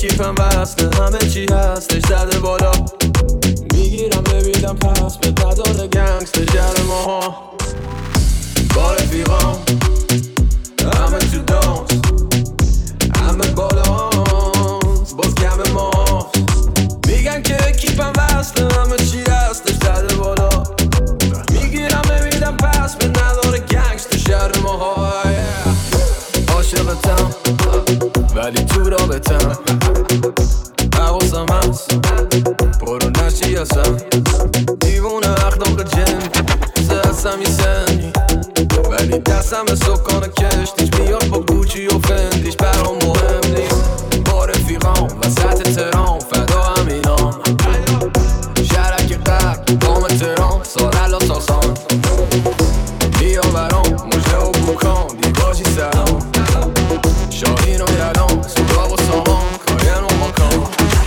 کیفم وصله همه چی هستش زده بالا میگیرم ببینم پس به نداره گنگستر جر ماها با رفیقام همه تو دانس همه بالانس باز کم ما میگن که کیفم وصله همه چی هستش زده بالا میگیرم ببینم پس به نداره گنگستر جر ماها عاشقتم ولی تو رابطم حواسم هست برو نشی اصلا دیوونه اخلاق جن هستم یه سنی ولی دستم سکان کشتیش میاد با گوچی و فندیش برام مهم نیست با رفیقام وسط تهران فدا همینام شرک قرد دام تهران سارلا ساسان بیا برام مجه و بوکان دیگاشی سلام شاهین و یلان سراغ و سامان کاین و ماکان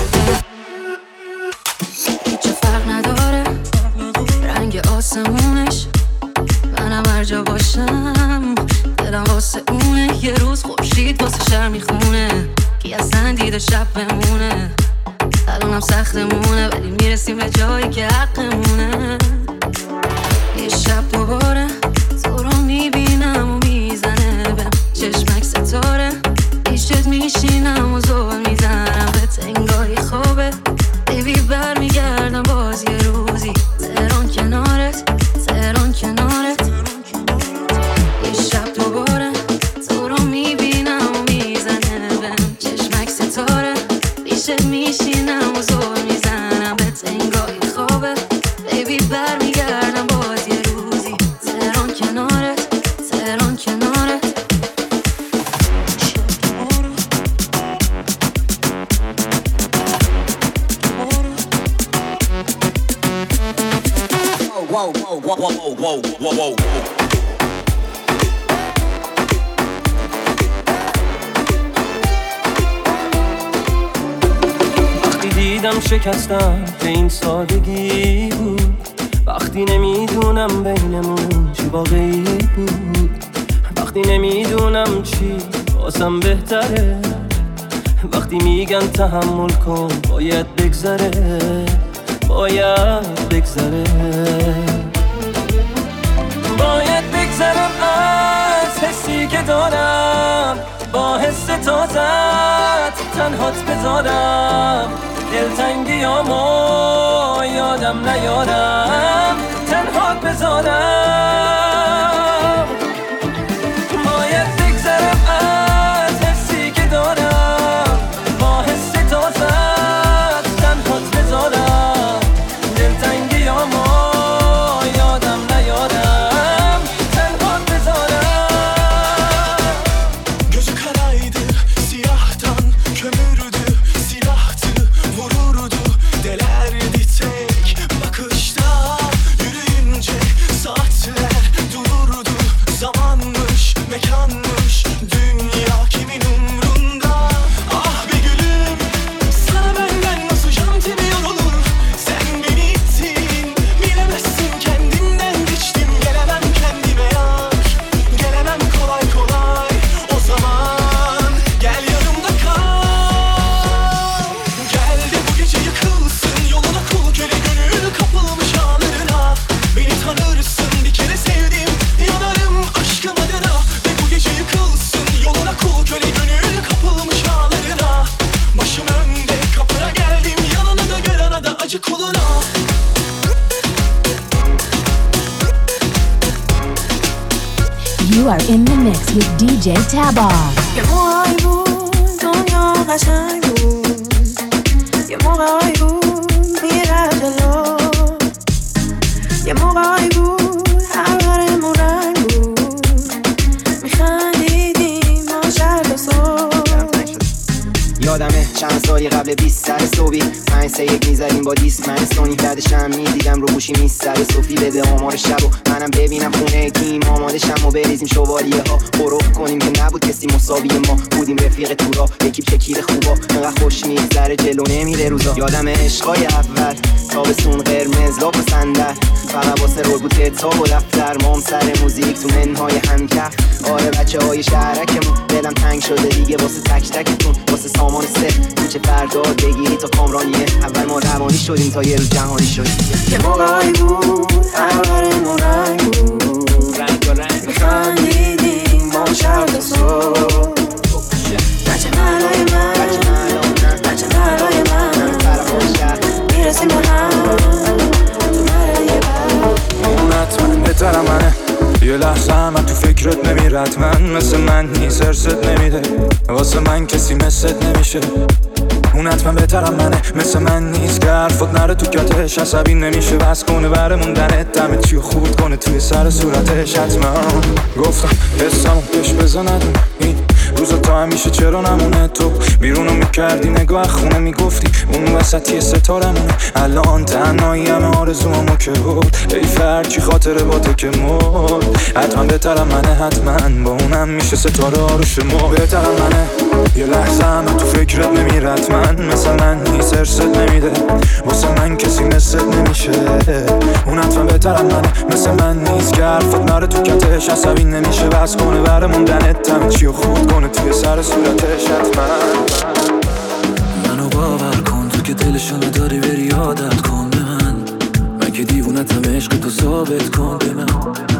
هیچ فرق نداره رنگ آسمونش منم هر جا باشم دلم واسه اونه یه روز خورشید واسه شهر میخونه کی اصلا دیده شب بمونه الانم سختمونه ولی میرسیم به جایی که حقمونه یه شب دوباره تو رو میبینم و میزنه بهم چشمک ستاره پیشت میشینم و زول میزنم به تنگای خوابه بیبی برمیگردم باز یه روزی تهران کنارت تهران کنارت یه شب دوباره تو رو میبینم و میزنه بهم چشمک ستاره پیشت میشینم و زول میزنم به تنگای خوابه بیبی برمیگردم باز یه روزی تهران کنارت تهران کنارت Whoa, whoa, whoa, whoa, whoa, whoa, whoa. وقتی دیدم شکستم که این سادگی بود وقتی نمیدونم بینمون چی واقعی بود وقتی نمیدونم چی واسم بهتره وقتی میگن تحمل کن باید بگذره باید بگذره باید بگذرم از حسی که دارم با حس تازت تنهات بذارم دلتنگیامو یادم نیارم تنهات بذارم باید بگذرم از حسی که دارم با حس تازت تنهات بذارم دلتنگیامو یادم نیارم تنهات بذارم Gözü karaydı siyahtan kömürdü silahtı vururdu delerdi tek bakışta yürüyünce saatler dururdu zamanmış mekanmış dünya kimin umrunda ah be gülüm sana benden nasıl jantim yorulur sen beni ittin bilemezsin kendimden geçtim gelemem kendime yar gelemem kolay kolay o zaman gel yanımda kal gel de bu gece yıkılsın yoluna kul köle gönül kapılmış ağlarına beni tanırsın bir kere sevdim yanarım aşkım adına ve bu gece yıkılsın yoluna kul köle gönül kapılmış ağlarına başım önde kapına geldim yanına da gel arada acı kuluna You are in the mix with DJ Tabar. یه موقعی بود دنیا قشنگ بود یه موقعی بود میرفت جلو یه موقعی بود هرگرمون رنگ بود میخندیدیم ما شب تا صبح یادمه چند سالی قبل 20 سر صبحی 5-3-1 میزدیم با دیست من سونی بعدشم میدیدم رو گوشی میستر صوفی بده آمار شب و منم ببینم خونه کیم آماده شم و بریزیم شوالیه ها بروف کنیم که نبود کسی مساوی ما بودیم رفیق تو را اکیپ شکیل خوبا انقدر خوش میگذره جلو نمیره روزا یادمه عشقای اول تابستون قرمز لاب و صندل فقط واسه رول بود کتاب و دفتر مام سر موزیک تو منهای همکف آره بچه های شهرکمون دلم تنگ شده دیگه واسه تک تکتون واسه سامان زمان سه کوچه فردا بگیری تا کامرانیه اول ما روانی شدیم تا یه روز جهانی شدیم یه موقعی بود اولمون رنگ بود رنگ با رنگ میخندیدیم با شرط و صبح بچه ملای من بچه ملای من میرسیم به هم تو ملای من اون حتما بهترم منه یه لحظه هم تو فکرت نمیرد من مثل من نیست ارست نمیده واسه من کسی مثلت نمیشه اون حتما بهترم منه مثل من نیست که حرفت نره تو کتش عصبی نمیشه بس کنه بره موندنت دمت چیو خورد کنه توی سر صورتش حتما گفتم حسمو بهش بزندم این روزا تا همیشه چرا نمونه تو بیرونو میکردی نگاه خونه میگفتی اون وسطی ستارمونه الان تنهایی همه آرزوامو که بود ای فرچی خاطره با تو که مرد حتما بهترم منه حتما با اونم میشه ستاره آروش ما بهترم منه یه لحظه هم تو فکرت نمیرد من مثل من نیست ارست نمیده واسه من کسی مثلت نمیشه اون حتما بهترم منه مثل من نیست که حرفت نره تو کتش عصبی نمیشه بس کنه بره موندنت همه چیو خورد کنه توی سر صورتش حتما منو باور کن تو که دلشو نداری بری عادت کن به من که دیوونتم عشق تو ثابت کن به من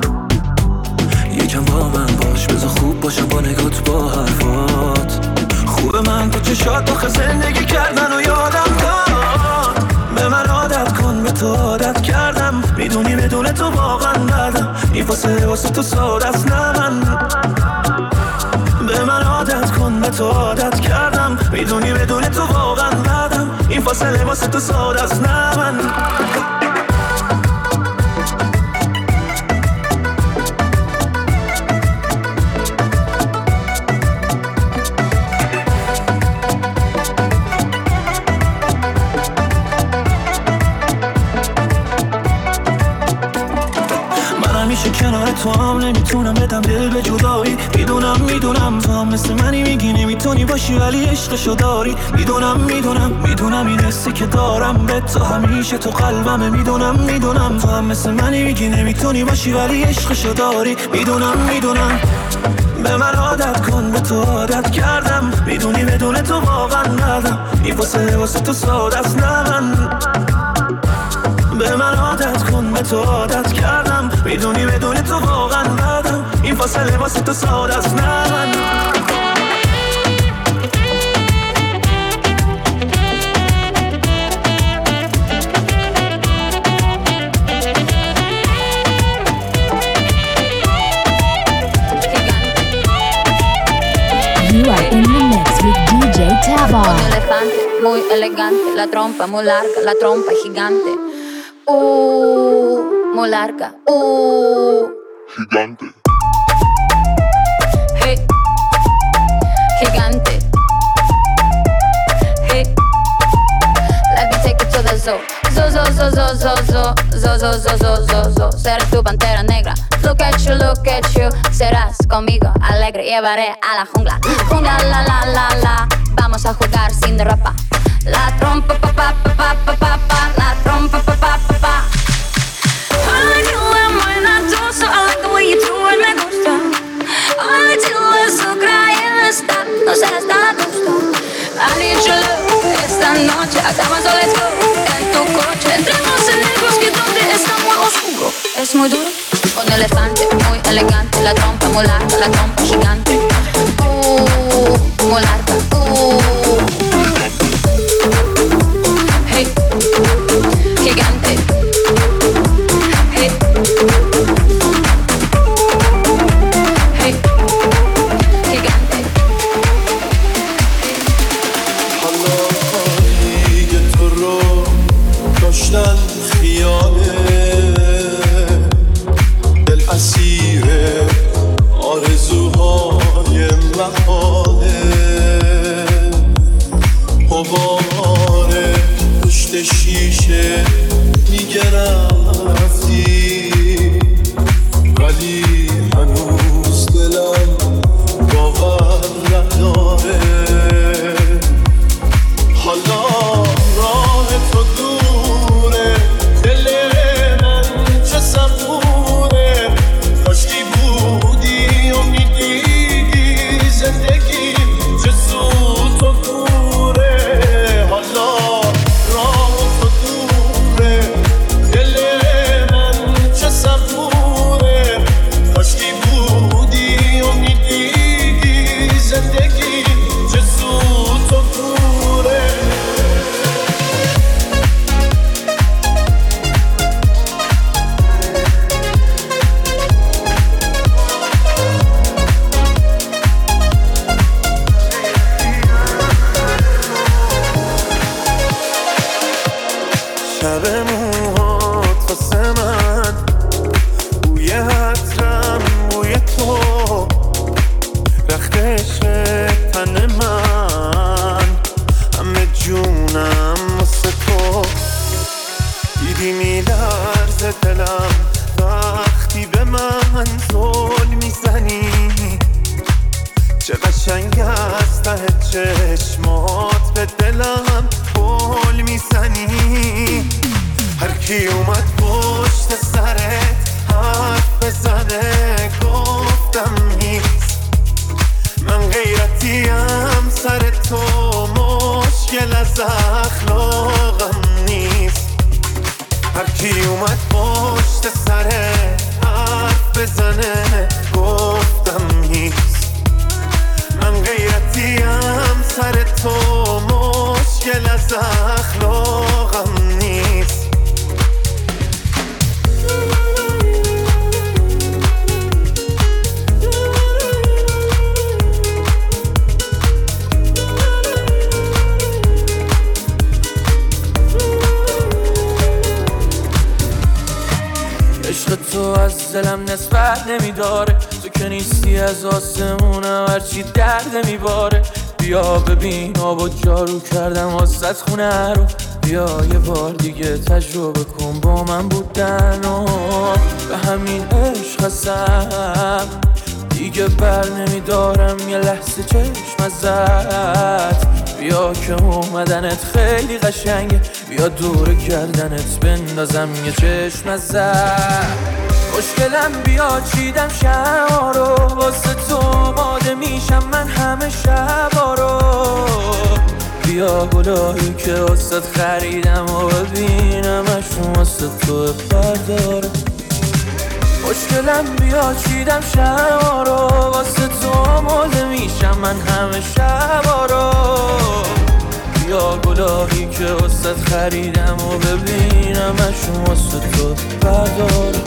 یکم با من باش بذار خوب باشم با نگات با حرفات خوبه من تو چشات آخه زندگی کردن و یادم داد به من عادت کن به تو عادت کردم میدونی بدون تو واقعا بدم این فاصله واسه تو ساده است نه من به من عادت کن به تو عادت کردم میدونی بدون تو واقعا بدم این فاصله واسه تو ساده است نه من کنار تو هم نمیتونم بدم دل به جدایی میدونم تو هم مثل منی میگی نمیتونی باشی ولی عشقشو داری میدونم این حسی که دارم به تو همیشه تو قلبمه میدونم تو هم مثل منی میگی نمیتونی باشی ولی عشقشو داری میدونم به من عادت کن به تو عادت کردم میدونی بدون تو واقعا ندم این فاصله واسه تو ساده است نه من به من عادت کن به تو عادت کردم میدونی بدون تو واقعا بدم این فاصله واسه تو ساده است نه من You are in the mix with DJ Taba. Un elefante muy elegante, la trompa muy larga, la trompa gigante. Muy larga. Gigante. Hey, gigante. Hey, let me take you to the zoo. Zoo. Seré tu pantera negra. Look at you. Serás conmigo alegre. Llevaré a la jungla. Jungla, la. Vamos a jugar sin ropa. La trompa, pa. La trompa, pa. Ay, dile buena cosa. I like the way you do it, me gusta. Ay, dile su está. No seas tan gusto. I need your love. Esta noche acabamos, so let's go. En tu coche entremos en el bosque donde está muy oscuro. Es muy duro. Un elefante muy elegante, la trompa muy larga, la trompa gigante. Muy larga. Hey, gigante. Hey, gigante. حالا دیگه تو رو داشتن خیاله دل اسیر آرزوهای محاله شب موهات واسه من، بوی عطرم بوی تو، رخت عشق تن من، همه جونم واسه تو. دیدی میلرزه دلم وقتی به من زل میزنی، چه قشنگ از ته چشمات به دلم گل میزنی. هر کی اومد پشت سرت حرف بزنه گفتم نیست، من غیرتیم سر تو، مشکل از اخلاقم نیست. هر کی اومد پشت سرت حرف بزنه گفتم نیست، من غیرتیم سر تو، مشکل از اخلاقم نیست. عشق تو از دلم نسبت نمیداره، تو که نیستی از آسمونم هرچی درد میباره. بیا ببین آب و جارو کردم واسه خونه رو، بیا یه بار دیگه تجربه کن با من بودن و به همین عشق هستم دیگه بر نمیدارم یه لحظه چشم ازت. بیا که اومدنت خیلی قشنگه، بیا دور گردنت بندازم یه چشم ازت. خوشگلم بیا چیدم شما رو، واسه تو ماده میشم من همه شبا رو. بیا گلایی که واسه خریدم و ببینمش واسه تو بردارم. خوشگلم بیا چیدم شما رو، واسه تو ماده میشم من همه شبا رو. بیا گلایی که واسه خریدم و ببینمش واسه تو بردارم.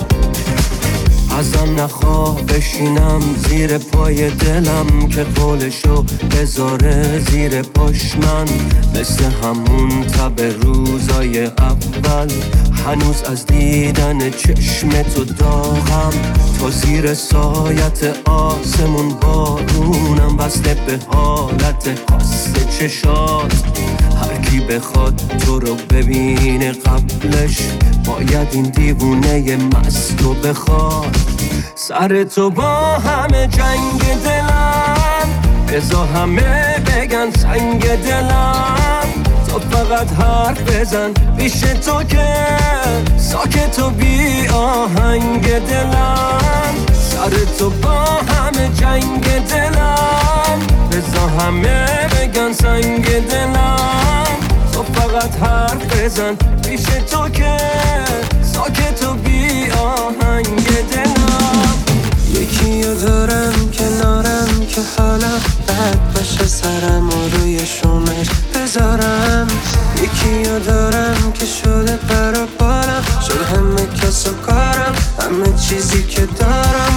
ازم نخواه بشینم زیر پای دلم که قولشو بذاره زیر پاش من، مثل همون تب روزای اول هنوز از دیدن چشم تو داغم. تو زیر سایت آسمون بارونم، بسته به حالت قصد چشات. هر کی بخواد تو رو ببینه قبلش باید این دیوونه مستو بخواد. سر تو با همه جنگ دلم، بذار همه بگن سنگ دلم. تو فقط حرف بزن پیش تو که ساکت و بی آهنگ دلم. سر تو با همه جنگ دلم، بذار همه بگن سنگ دلم. تو فقط حرف بزن پیش تو که ساکت و بی آهنگ دلم. یکی رو دارم کنارم که حالا بد باشه سرم و روی شونش بذارم. یکی رو دارم که شده برا بالم، شده همه کس و کارم، همه چیزی که دارم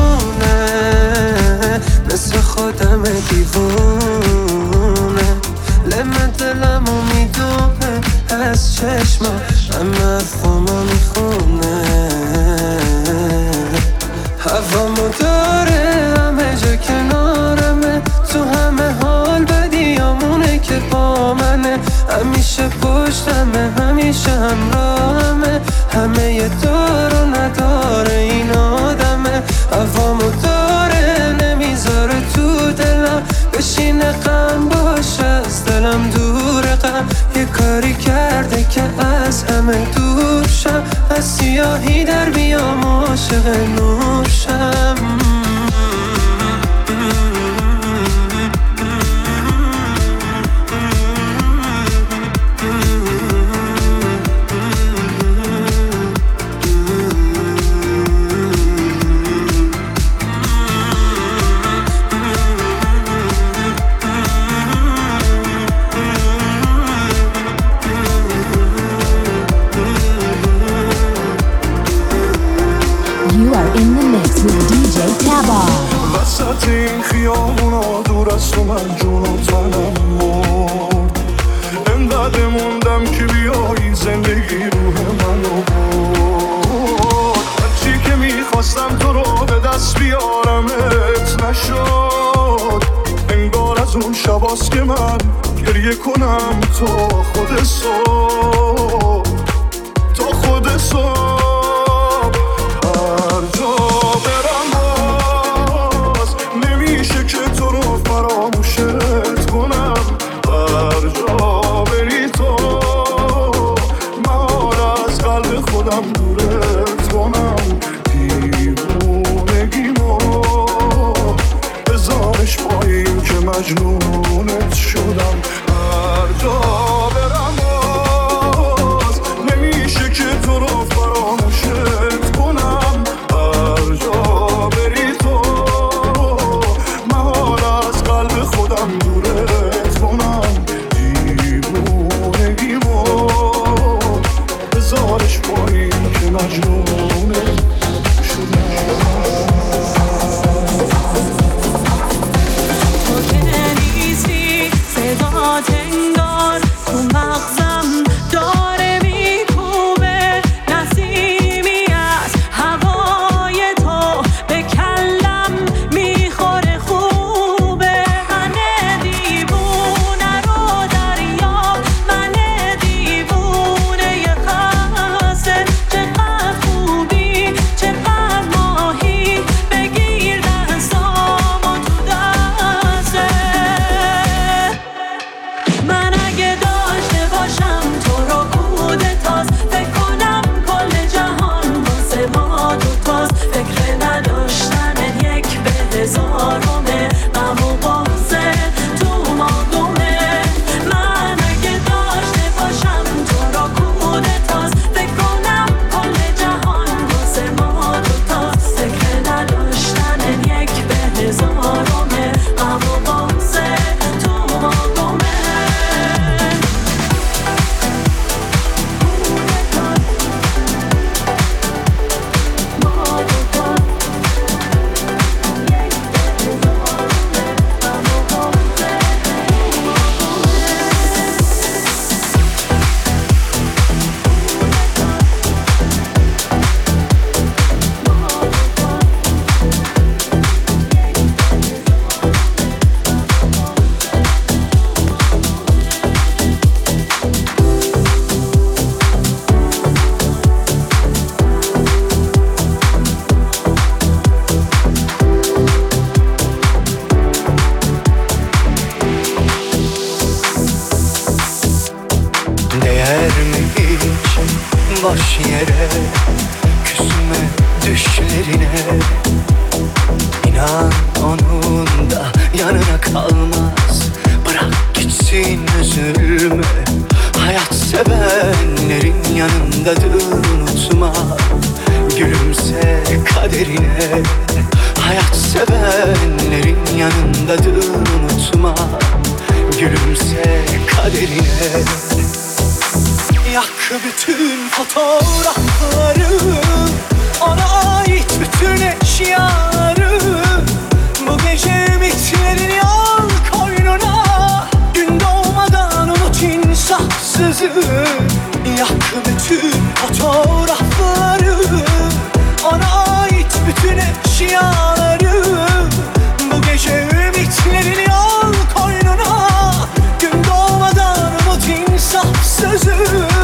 مونه، مثل خودم دیوونه. لمه دلم و میدونه از چشمم، همه افهامو میخونه. هوامو داره همه جا کنارمه، تو همه حال بدیامونه که با منه. همیشه پشتمه همیشه همراهمه، همه یه دار و نداره این آدمه. هوامو داره نمیذاره تو دلم بشینه غم باشه از دلم دور غم. یه کاری کرده که از همه دور شم، از سیاهی در بیام عاشق نور شم. In the mix with DJ Tabar. وسط این خیابونا دور از تو من جون و تنم مرد، انقدر موندم که بیایی زندگی رو اینجاست که من گریه کنم تا خود صبح، تا خود صبح. هر جا برم باز نمیشه که تو رو فراموشت کنم. هر جا بری تو من از قلب خودم دورت کنم. دیوونگیمو بذارش پایین که مجنونت شدم. هر جا برم باز نمیشه که تو رو فراموشت کنم. هر جا بری تو من از قلب خودم دورت کنم. دیوونگیمو بذارش پایین که مجنونت شدم. صدات انگار تو مغزم داره میکوبه، نسیمی از هوای تو به کلم میخوره خوبه. من دیوونه رو دریا، من دیوونه ی خسته. چقدر خوبی چقدر ماهی، بگیر دستامو تو دسته. من اگه داشته باشم تو رو کودتاست، فکر کنم کل جهان واسه ما دوتاست. فکر نداشتن یک به هزارمه، غم و غصه تو ما دومه. من اگه داشته باشم تو رو کودتاست، فکر کنم کل جهان واسه ما دوتاست. فکر نداشتن یک به هزارمه، غم و غصه تو ما دومه. Değer mi hiç boş yere küsme düşlerine? İnan onun da yanına kalmaz. Bırak gitsin üzülme. Hayat sevenlerin yanındadır unutma. Gülümse kaderine. Hayat sevenlerin yanındadır unutma. Gülümse kaderine. Yak bütün fotoğrafları, ona ait bütün eşyaları. Bu gece ümitlerini al koynuna. Gün doğmadan unut insafsızı. Yak bütün fotoğrafları, ona ait bütün eşyaları. Bu gece ümitlerini al koynuna. Gün doğmadan unut insafsızı.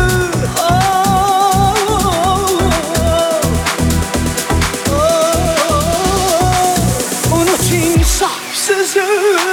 Unut insafsızı.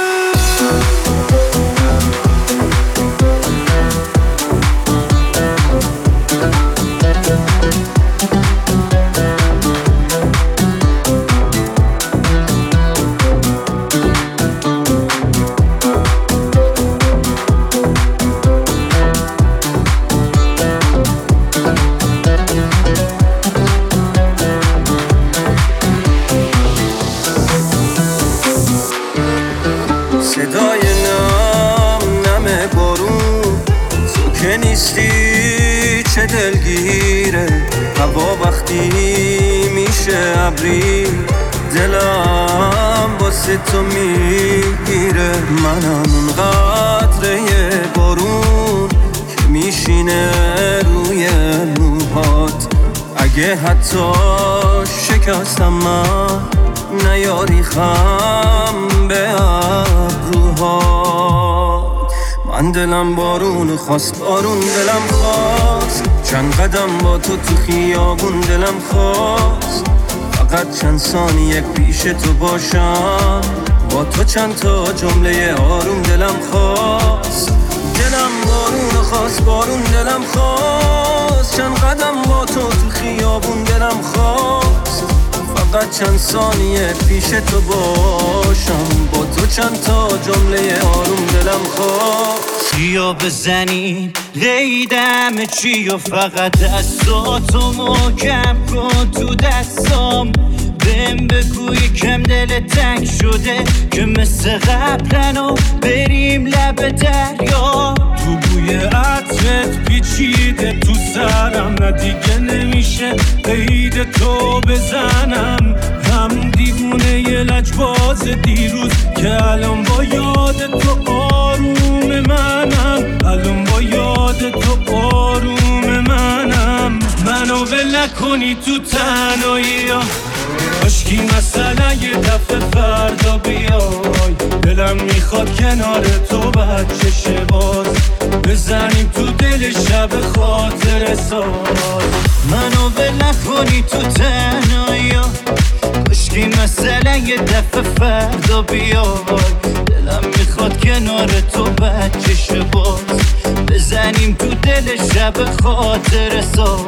صدای نم نم بارون، تو که نیستی چه دلگیره. هوا وقتی میشه ابری، دلم واسه تو میگیره. منم اون قطره بارون که میشینه روی موهات. اگه حتی شکستم من نیاری خم به ابروها. من دلم بارون خواست، بارون دلم خواست، چند قدم با تو خیابون دلم خواست، فقط چند ثانیه پیش تو باشم، با تو چند تا جمله آروم دلم خواست. دلم بارون خواست، بارون دلم خواست، چند قدم با تو خیابون دلم خواست، فقط چند ثانیه پیش تو باشم، با تو چند تا جمله آروم دلم خواست. چیا بزنیم قیدم چی و فقط دستاتو محکم کن تو دستام، بهم بگو یکم دل تنگ شده که مثل قبلنو بریم لب دریا. تو بوی عطرت پیچیده تو سرم، نه دیگه نمیشه قید تو بزنم، هم دیوونه یه لجباز دیروز که الان با یاد تو آروم منم، الان با یاد تو آروم منم. منو ول نکنی تو تنهایی ها، کاشکی مثلا یه دفعه فردا بیای، دلم میخواد کنار تو بچه شه باز، بزنیم تو دل شب خاطر ساز. منو ول نکنی تو تنهایی ها، کاشکی مثلا یه دفعه فردا بیای، دلم میخواد کنار تو بچه شه باز، بزنیم تو دل شب خاطر ساز.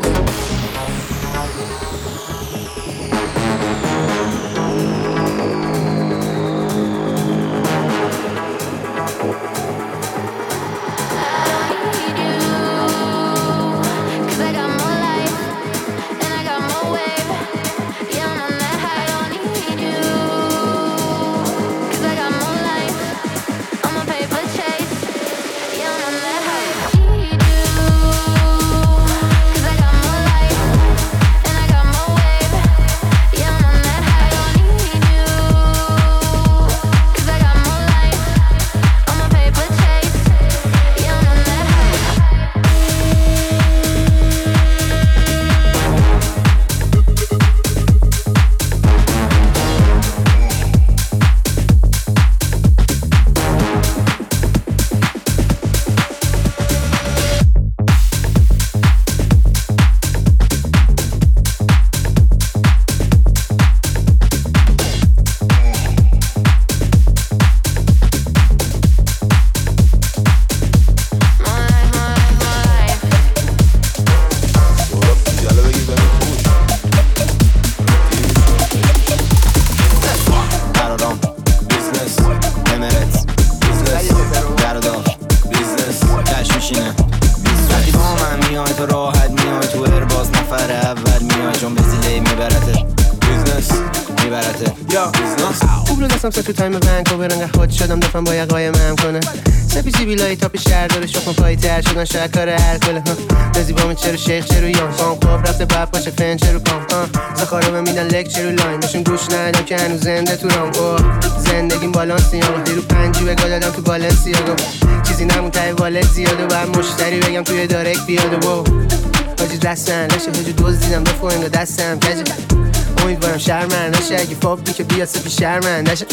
تو تایم ونکوور انقدر خود شدم دفعه با یه قایم هم کنه، سپیسی بیلایی تاپ شهر داره شخم پایی تر شدن شاید کار هر کله رزی با من چرو شیخ چرو یان پام خواب رفته باید باشه فن چرو پام زخارو من میدن لک چرو لاین باشون گوش ندم که هنوز زنده تو رام زندگیم بالانسی ها دیرو پنجی بگاه دادم تو بالنسی ها چیزی نمون تای والت زیاده باید مشتری بگم توی دارک بیاده و حاجی دستن نشه هجو دوز دیدم دفعه انگا دستم کجه امیدوارم شرمن نشه اگه فاقی که بیاد سپی شرمن نشه.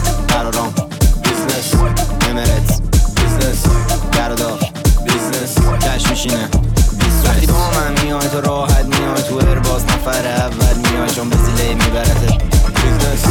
قرارم بیزنس امرت بیزنس گردار بیزنس کش میشینه وقتی با من میای تو راحت میای تو ارباز نفر اول میای چون به زیله میبرته بیزنس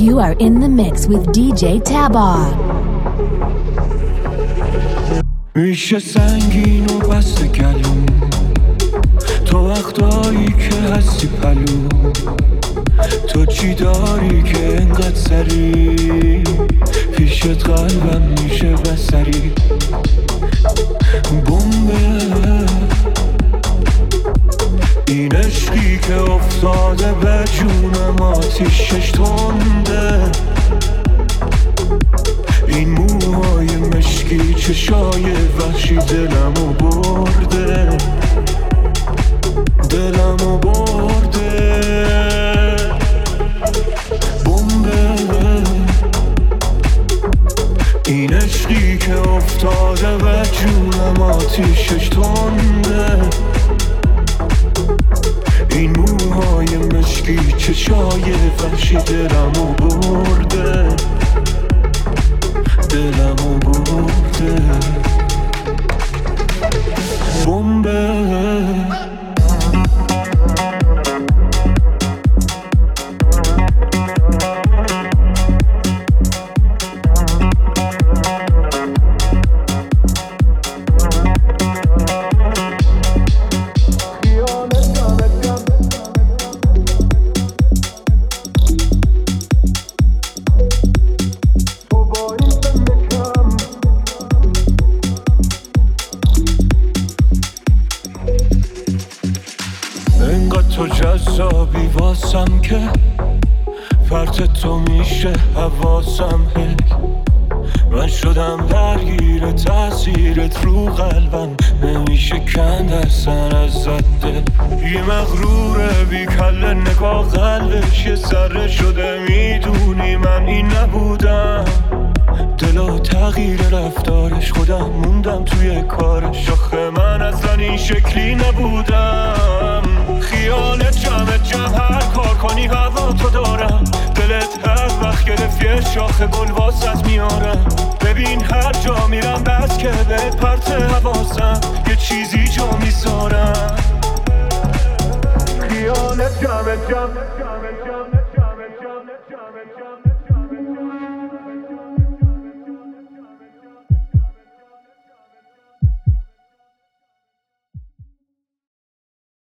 You are in the mix with DJ Tabar. میشه سنگین و بست گلوم تو وقتایی که هستی پلو تو چی داری که انقدر سری پیشت قلبم میشه بسری بمبه این عشقی که افتاده به جونم آتیشش تنده این موهای مشکی چشای وحشی دلمو برده دلمو برده بمبه این عشقی که افتاده به جونم آتیشش تنده این موهای مشکی چشای وحشی دلمو برده دلمو برده بمبه جذابی واسم که فرط تو میشه حواسم هی من شدم درگیر تاثیرت رو قلبم نمیشه کند اصلا ازت دل یه مغروره بی کله نگاه قلبش یه ذره شده میدونی من این نبودم دلا تغییر رفتارش خودم موندم توی کارش آخه من اصلا این شکلی نبودم خیالت جمع هر کار کنی هوا تو دارم دلت هر وقت گرفت یه شاخه گل واسط میارم ببین هر جا میرم بس که بهت پرت حواسم یه چیزی جا میذارم خیالت جمع